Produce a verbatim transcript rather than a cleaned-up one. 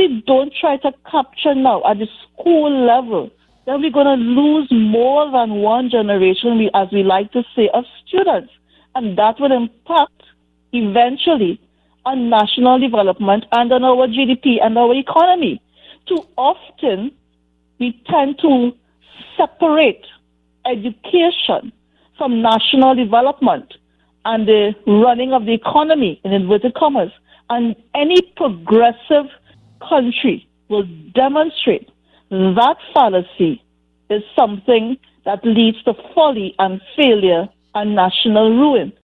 we don't try to capture now at the school level, then we're going to lose more than one generation, we, as we like to say, of students. And that will impact eventually on national development and on our G D P and our economy. Too often, we tend to separate education from national development and the running of the economy, in inverted commas. And any progressive country will demonstrate that fallacy is something that leads to folly and failure and national ruin.